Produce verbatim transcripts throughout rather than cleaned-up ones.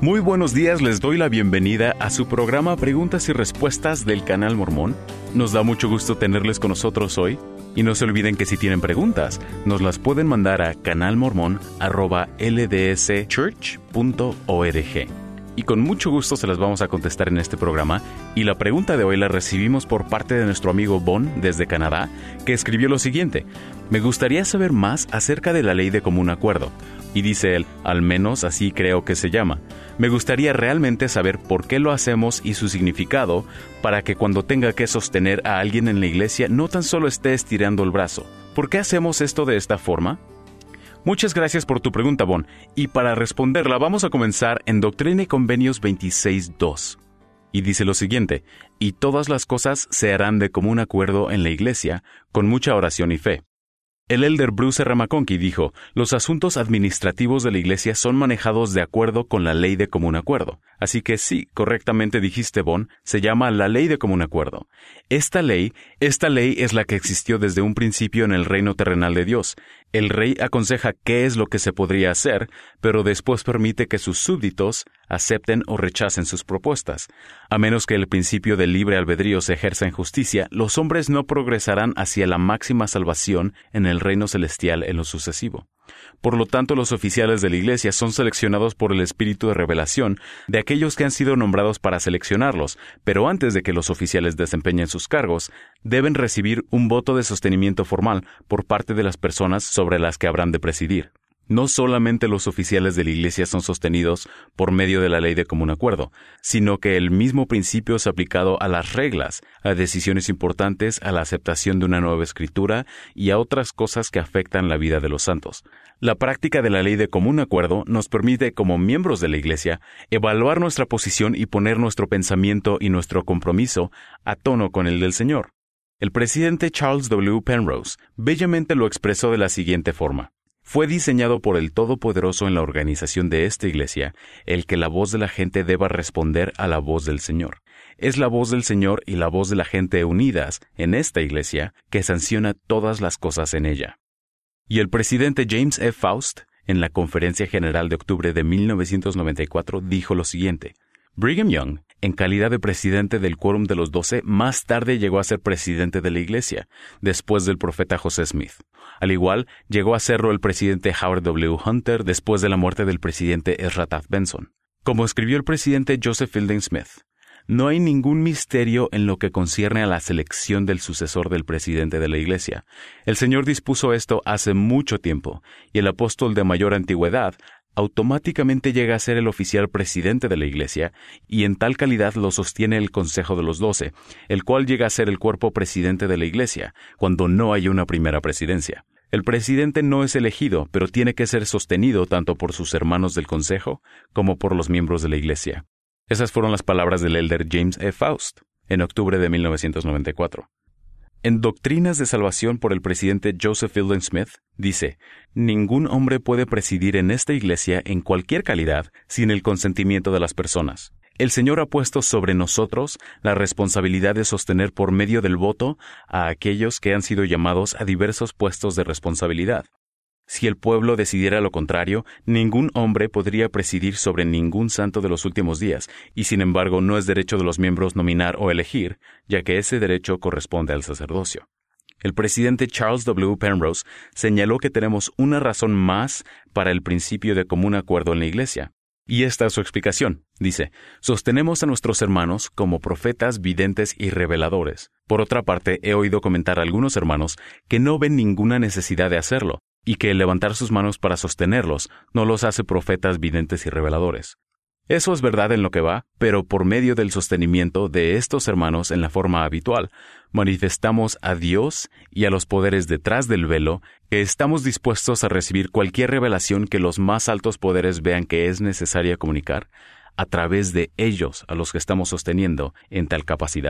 Muy buenos días, les doy la bienvenida a su programa Preguntas y Respuestas del Canal Mormón. Nos da mucho gusto tenerles con nosotros hoy. Y no se olviden que si tienen preguntas, nos las pueden mandar a canalmormon arroba l d s church punto org. Y con mucho gusto se las vamos a contestar en este programa. Y la pregunta de hoy la recibimos por parte de nuestro amigo Bon desde Canadá, que escribió lo siguiente: me gustaría saber más acerca de la ley de común acuerdo. Y dice él, al menos así creo que se llama. Me gustaría realmente saber por qué lo hacemos y su significado, para que cuando tenga que sostener a alguien en la iglesia no tan solo esté estirando el brazo. ¿Por qué hacemos esto de esta forma? Muchas gracias por tu pregunta, Bon. Y para responderla vamos a comenzar en Doctrina y Convenios veintiséis dos. Y dice lo siguiente: y todas las cosas se harán de común acuerdo en la iglesia, con mucha oración y fe. El elder Bruce R. McConkie dijo, los asuntos administrativos de la iglesia son manejados de acuerdo con la ley de común acuerdo. Así que sí, correctamente dijiste, Bon, se llama la ley de común acuerdo. Esta ley, esta ley es la que existió desde un principio en el reino terrenal de Dios. El rey aconseja qué es lo que se podría hacer, pero después permite que sus súbditos acepten o rechacen sus propuestas. A menos que el principio del libre albedrío se ejerza en justicia, los hombres no progresarán hacia la máxima salvación en el reino celestial en lo sucesivo. Por lo tanto, los oficiales de la iglesia son seleccionados por el espíritu de revelación de aquellos que han sido nombrados para seleccionarlos, pero antes de que los oficiales desempeñen sus cargos, deben recibir un voto de sostenimiento formal por parte de las personas sobre las que habrán de presidir. No solamente los oficiales de la iglesia son sostenidos por medio de la ley de común acuerdo, sino que el mismo principio es aplicado a las reglas, a decisiones importantes, a la aceptación de una nueva escritura y a otras cosas que afectan la vida de los santos. La práctica de la ley de común acuerdo nos permite, como miembros de la iglesia, evaluar nuestra posición y poner nuestro pensamiento y nuestro compromiso a tono con el del Señor. El presidente Charles W. Penrose bellamente lo expresó de la siguiente forma: fue diseñado por el Todopoderoso en la organización de esta iglesia el que la voz de la gente deba responder a la voz del Señor. Es la voz del Señor y la voz de la gente unidas en esta iglesia que sanciona todas las cosas en ella. Y el presidente James F. Faust, en la Conferencia General de octubre de mil novecientos noventa y cuatro, dijo lo siguiente: Brigham Young, en calidad de presidente del Quórum de los Doce, más tarde llegó a ser presidente de la iglesia, después del profeta José Smith. Al igual, llegó a serlo el presidente Howard W. Hunter después de la muerte del presidente Ezra Taft Benson. Como escribió el presidente Joseph Fielding Smith, no hay ningún misterio en lo que concierne a la selección del sucesor del presidente de la iglesia. El Señor dispuso esto hace mucho tiempo, y el apóstol de mayor antigüedad automáticamente llega a ser el oficial presidente de la iglesia, y en tal calidad lo sostiene el Consejo de los Doce, el cual llega a ser el cuerpo presidente de la iglesia, cuando no hay una primera presidencia. El presidente no es elegido, pero tiene que ser sostenido tanto por sus hermanos del Consejo como por los miembros de la iglesia. Esas fueron las palabras del elder James F. Faust, en octubre de mil novecientos noventa y cuatro. En Doctrinas de Salvación por el presidente Joseph Fielding Smith, dice, ningún hombre puede presidir en esta iglesia en cualquier calidad sin el consentimiento de las personas. El Señor ha puesto sobre nosotros la responsabilidad de sostener por medio del voto a aquellos que han sido llamados a diversos puestos de responsabilidad. Si el pueblo decidiera lo contrario, ningún hombre podría presidir sobre ningún santo de los últimos días, y sin embargo no es derecho de los miembros nominar o elegir, ya que ese derecho corresponde al sacerdocio. El presidente Charles W. Penrose señaló que tenemos una razón más para el principio de común acuerdo en la iglesia. Y esta es su explicación. Dice, sostenemos a nuestros hermanos como profetas, videntes y reveladores. Por otra parte, he oído comentar a algunos hermanos que no ven ninguna necesidad de hacerlo, y que el levantar sus manos para sostenerlos no los hace profetas, videntes y reveladores. Eso es verdad en lo que va, pero por medio del sostenimiento de estos hermanos en la forma habitual, manifestamos a Dios y a los poderes detrás del velo que estamos dispuestos a recibir cualquier revelación que los más altos poderes vean que es necesaria comunicar a través de ellos a los que estamos sosteniendo en tal capacidad.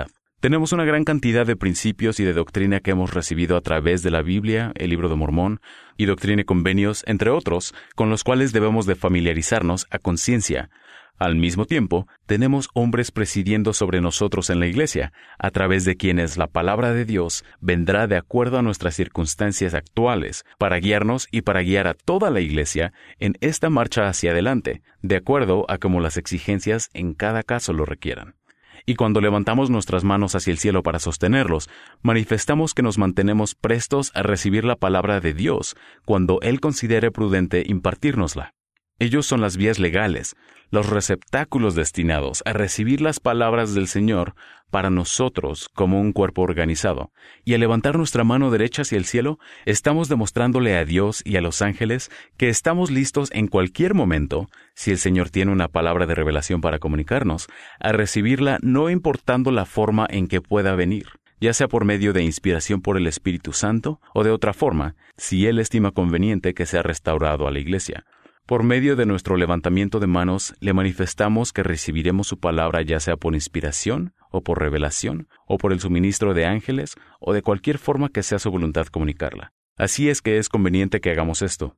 Tenemos una gran cantidad de principios y de doctrina que hemos recibido a través de la Biblia, el Libro de Mormón y Doctrina y Convenios, entre otros, con los cuales debemos de familiarizarnos a conciencia. Al mismo tiempo, tenemos hombres presidiendo sobre nosotros en la iglesia, a través de quienes la palabra de Dios vendrá de acuerdo a nuestras circunstancias actuales, para guiarnos y para guiar a toda la iglesia en esta marcha hacia adelante, de acuerdo a cómo las exigencias en cada caso lo requieran. Y cuando levantamos nuestras manos hacia el cielo para sostenerlos, manifestamos que nos mantenemos prestos a recibir la palabra de Dios cuando Él considere prudente impartírnosla. Ellos son las vías legales, los receptáculos destinados a recibir las palabras del Señor para nosotros como un cuerpo organizado. Y al levantar nuestra mano derecha hacia el cielo, estamos demostrándole a Dios y a los ángeles que estamos listos en cualquier momento, si el Señor tiene una palabra de revelación para comunicarnos, a recibirla no importando la forma en que pueda venir, ya sea por medio de inspiración por el Espíritu Santo o de otra forma, si Él estima conveniente que sea restaurado a la iglesia. Por medio de nuestro levantamiento de manos, le manifestamos que recibiremos su palabra ya sea por inspiración, o por revelación, o por el suministro de ángeles, o de cualquier forma que sea su voluntad comunicarla. Así es que es conveniente que hagamos esto.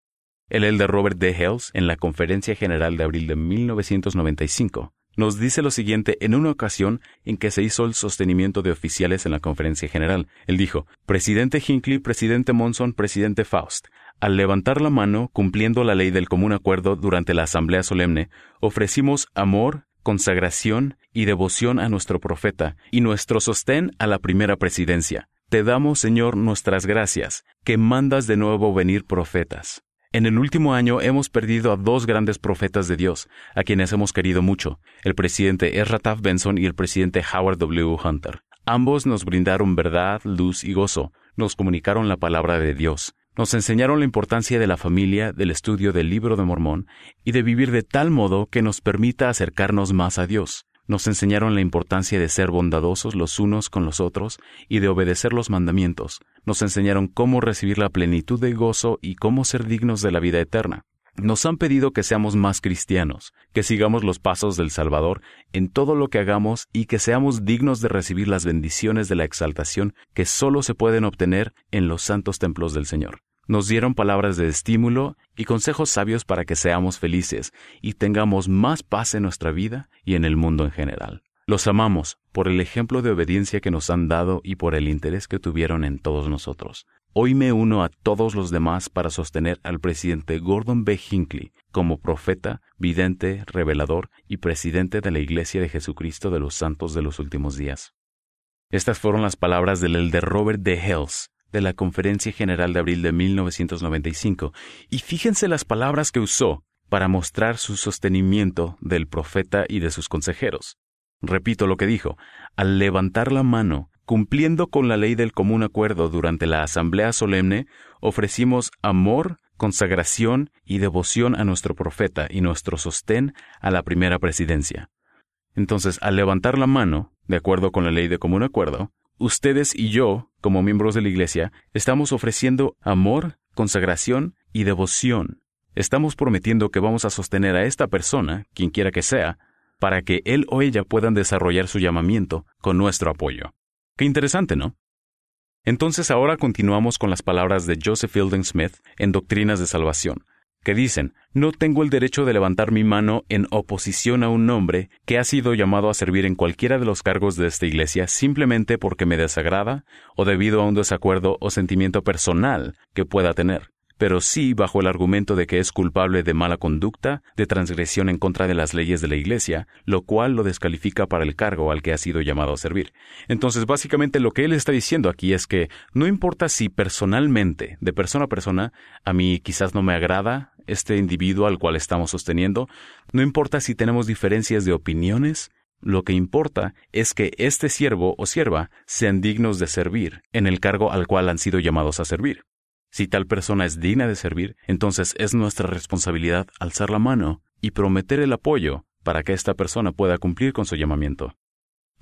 El elder Robert D. Hales, en la Conferencia General de abril de mil novecientos noventa y cinco, nos dice lo siguiente en una ocasión en que se hizo el sostenimiento de oficiales en la Conferencia General. Él dijo: Presidente Hinckley, Presidente Monson, Presidente Faust, al levantar la mano, cumpliendo la ley del común acuerdo durante la asamblea solemne, ofrecimos amor, consagración y devoción a nuestro profeta y nuestro sostén a la primera presidencia. Te damos, Señor, nuestras gracias, que mandas de nuevo venir profetas. En el último año hemos perdido a dos grandes profetas de Dios, a quienes hemos querido mucho, el presidente Ezra Taft Benson y el presidente Howard W. Hunter. Ambos nos brindaron verdad, luz y gozo, nos comunicaron la palabra de Dios. Nos enseñaron la importancia de la familia, del estudio del Libro de Mormón y de vivir de tal modo que nos permita acercarnos más a Dios. Nos enseñaron la importancia de ser bondadosos los unos con los otros y de obedecer los mandamientos. Nos enseñaron cómo recibir la plenitud de gozo y cómo ser dignos de la vida eterna. Nos han pedido que seamos más cristianos, que sigamos los pasos del Salvador en todo lo que hagamos y que seamos dignos de recibir las bendiciones de la exaltación que solo se pueden obtener en los santos templos del Señor. Nos dieron palabras de estímulo y consejos sabios para que seamos felices y tengamos más paz en nuestra vida y en el mundo en general. Los amamos por el ejemplo de obediencia que nos han dado y por el interés que tuvieron en todos nosotros. Hoy me uno a todos los demás para sostener al presidente Gordon B. Hinckley como profeta, vidente, revelador y presidente de la Iglesia de Jesucristo de los Santos de los Últimos Días. Estas fueron las palabras del elder Robert D. Hales de la Conferencia General de abril de mil novecientos noventa y cinco, y fíjense las palabras que usó para mostrar su sostenimiento del profeta y de sus consejeros. Repito lo que dijo: al levantar la mano, cumpliendo con la ley del común acuerdo durante la asamblea solemne, ofrecimos amor, consagración y devoción a nuestro profeta y nuestro sostén a la primera presidencia. Entonces, al levantar la mano, de acuerdo con la ley de común acuerdo, ustedes y yo, como miembros de la iglesia, estamos ofreciendo amor, consagración y devoción. Estamos prometiendo que vamos a sostener a esta persona, quien quiera que sea, para que él o ella puedan desarrollar su llamamiento con nuestro apoyo. Qué interesante, ¿no? Entonces ahora continuamos con las palabras de Joseph Fielding Smith en Doctrinas de Salvación, que dicen: no tengo el derecho de levantar mi mano en oposición a un hombre que ha sido llamado a servir en cualquiera de los cargos de esta iglesia simplemente porque me desagrada o debido a un desacuerdo o sentimiento personal que pueda tener, pero sí bajo el argumento de que es culpable de mala conducta, de transgresión en contra de las leyes de la iglesia, lo cual lo descalifica para el cargo al que ha sido llamado a servir. Entonces, básicamente lo que él está diciendo aquí es que no importa si personalmente, de persona a persona, a mí quizás no me agrada este individuo al cual estamos sosteniendo, no importa si tenemos diferencias de opiniones, lo que importa es que este siervo o sierva sean dignos de servir en el cargo al cual han sido llamados a servir. Si tal persona es digna de servir, entonces es nuestra responsabilidad alzar la mano y prometer el apoyo para que esta persona pueda cumplir con su llamamiento.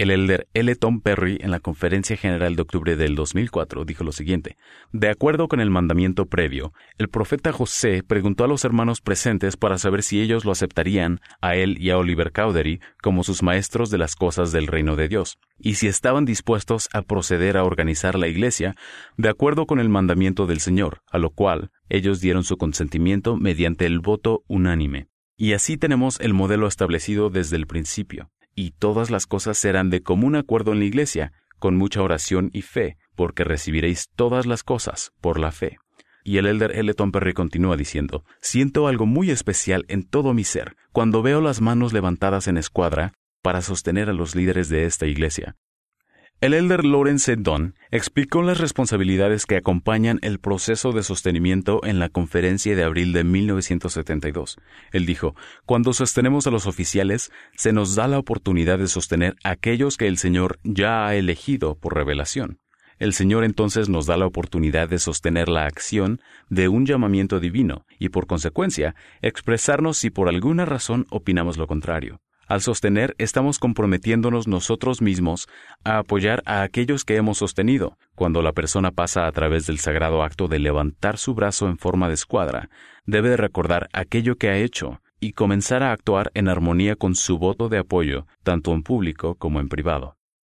El elder L. Tom Perry, en la Conferencia General de octubre del dos mil cuatro, dijo lo siguiente: de acuerdo con el mandamiento previo, el profeta José preguntó a los hermanos presentes para saber si ellos lo aceptarían a él y a Oliver Cowdery como sus maestros de las cosas del reino de Dios, y si estaban dispuestos a proceder a organizar la iglesia de acuerdo con el mandamiento del Señor, a lo cual ellos dieron su consentimiento mediante el voto unánime. Y así tenemos el modelo establecido desde el principio. Y todas las cosas serán de común acuerdo en la iglesia, con mucha oración y fe, porque recibiréis todas las cosas por la fe. Y el elder L. Tom Perry continúa diciendo: siento algo muy especial en todo mi ser cuando veo las manos levantadas en escuadra para sostener a los líderes de esta iglesia. El elder Lawrence Dunn explicó las responsabilidades que acompañan el proceso de sostenimiento en la conferencia de abril de mil novecientos setenta y dos. Él dijo: cuando sostenemos a los oficiales, se nos da la oportunidad de sostener a aquellos que el Señor ya ha elegido por revelación. El Señor entonces nos da la oportunidad de sostener la acción de un llamamiento divino y, por consecuencia, expresarnos si por alguna razón opinamos lo contrario. Al sostener, estamos comprometiéndonos nosotros mismos a apoyar a aquellos que hemos sostenido. Cuando la persona pasa a través del sagrado acto de levantar su brazo en forma de escuadra, debe de recordar aquello que ha hecho y comenzar a actuar en armonía con su voto de apoyo, tanto en público como en privado.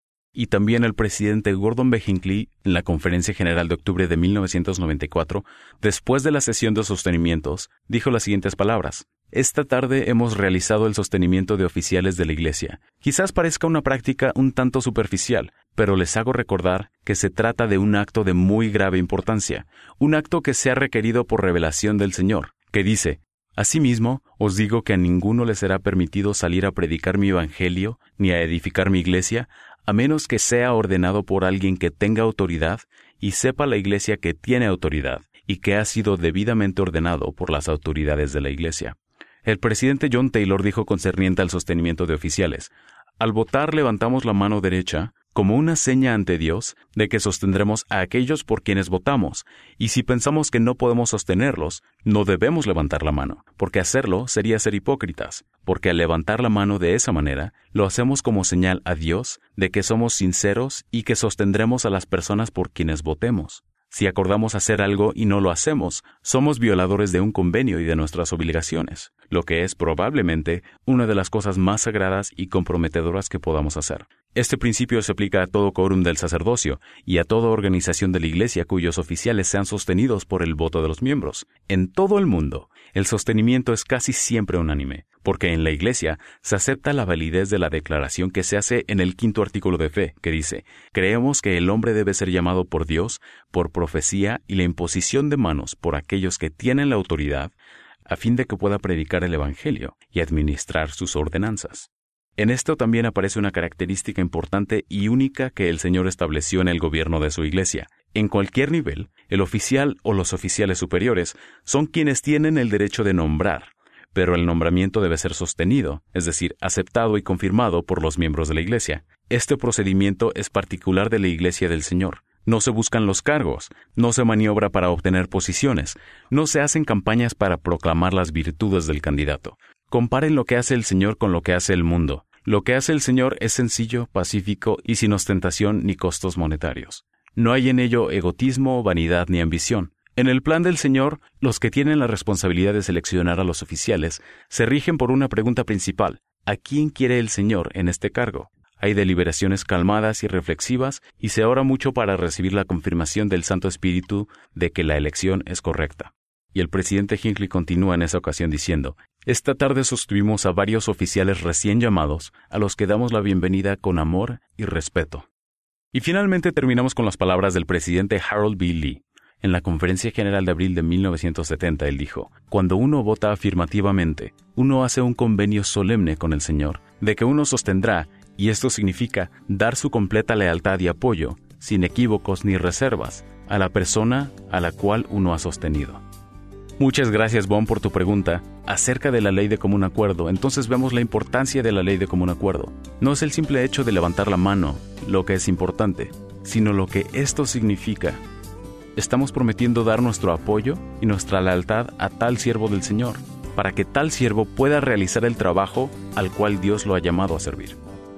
Y también el presidente Gordon B. Hinckley, en la Conferencia General de octubre de mil novecientos noventa y cuatro, después de la sesión de sostenimientos, dijo las siguientes palabras: esta tarde hemos realizado el sostenimiento de oficiales de la Iglesia. Quizás parezca una práctica un tanto superficial, pero les hago recordar que se trata de un acto de muy grave importancia, un acto que se ha requerido por revelación del Señor, que dice: asimismo, os digo que a ninguno le será permitido salir a predicar mi evangelio ni a edificar mi iglesia, a menos que sea ordenado por alguien que tenga autoridad y sepa la iglesia que tiene autoridad y que ha sido debidamente ordenado por las autoridades de la iglesia. El presidente John Taylor dijo concerniente al sostenimiento de oficiales: al votar levantamos la mano derecha como una seña ante Dios de que sostendremos a aquellos por quienes votamos, y si pensamos que no podemos sostenerlos, no debemos levantar la mano, porque hacerlo sería ser hipócritas, porque al levantar la mano de esa manera, lo hacemos como señal a Dios de que somos sinceros y que sostendremos a las personas por quienes votemos. Si acordamos hacer algo y no lo hacemos, somos violadores de un convenio y de nuestras obligaciones, lo que es probablemente una de las cosas más sagradas y comprometedoras que podamos hacer. Este principio se aplica a todo quórum del sacerdocio y a toda organización de la Iglesia cuyos oficiales sean sostenidos por el voto de los miembros. En todo el mundo, el sostenimiento es casi siempre unánime, porque en la Iglesia se acepta la validez de la declaración que se hace en el quinto artículo de fe, que dice: creemos que el hombre debe ser llamado por Dios por profecía y la imposición de manos por aquellos que tienen la autoridad, a fin de que pueda predicar el Evangelio y administrar sus ordenanzas. En esto también aparece una característica importante y única que el Señor estableció en el gobierno de su iglesia. En cualquier nivel, el oficial o los oficiales superiores son quienes tienen el derecho de nombrar, pero el nombramiento debe ser sostenido, es decir, aceptado y confirmado por los miembros de la iglesia. Este procedimiento es particular de la iglesia del Señor. No se buscan los cargos, no se maniobra para obtener posiciones, no se hacen campañas para proclamar las virtudes del candidato. Comparen lo que hace el Señor con lo que hace el mundo. Lo que hace el Señor es sencillo, pacífico y sin ostentación ni costos monetarios. No hay en ello egotismo, vanidad ni ambición. En el plan del Señor, los que tienen la responsabilidad de seleccionar a los oficiales se rigen por una pregunta principal: ¿a quién quiere el Señor en este cargo? Hay deliberaciones calmadas y reflexivas y se ora mucho para recibir la confirmación del Santo Espíritu de que la elección es correcta. Y el presidente Hinckley continúa en esa ocasión diciendo: esta tarde sostuvimos a varios oficiales recién llamados, a los que damos la bienvenida con amor y respeto. Y finalmente terminamos con las palabras del presidente Harold B. Lee. En la Conferencia General de abril de mil novecientos setenta, él dijo: cuando uno vota afirmativamente, uno hace un convenio solemne con el Señor, de que uno sostendrá, y esto significa dar su completa lealtad y apoyo, sin equívocos ni reservas, a la persona a la cual uno ha sostenido. Muchas gracias, Bon, por tu pregunta acerca de la ley de común acuerdo. Entonces vemos la importancia de la ley de común acuerdo. No es el simple hecho de levantar la mano lo que es importante, sino lo que esto significa. Estamos prometiendo dar nuestro apoyo y nuestra lealtad a tal siervo del Señor, para que tal siervo pueda realizar el trabajo al cual Dios lo ha llamado a servir.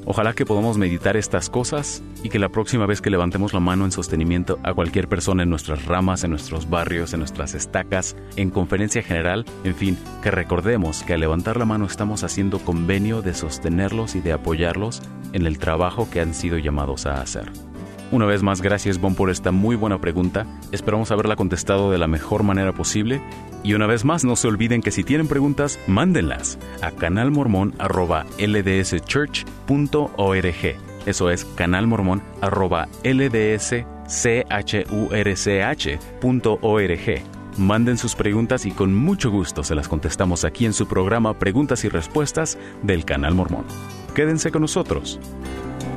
Ojalá que podamos meditar estas cosas y que la próxima vez que levantemos la mano en sostenimiento a cualquier persona en nuestras ramas, en nuestros barrios, en nuestras estacas, en conferencia general, en fin, que recordemos que al levantar la mano estamos haciendo convenio de sostenerlos y de apoyarlos en el trabajo que han sido llamados a hacer. Una vez más, gracias, Bon, por esta muy buena pregunta. Esperamos haberla contestado de la mejor manera posible. Y una vez más, no se olviden que si tienen preguntas, mándenlas a canalmormon arroba l d s church punto org. Eso es canalmormon arroba l d s church punto org. Manden sus preguntas y con mucho gusto se las contestamos aquí en su programa Preguntas y Respuestas del Canal Mormón. Quédense con nosotros.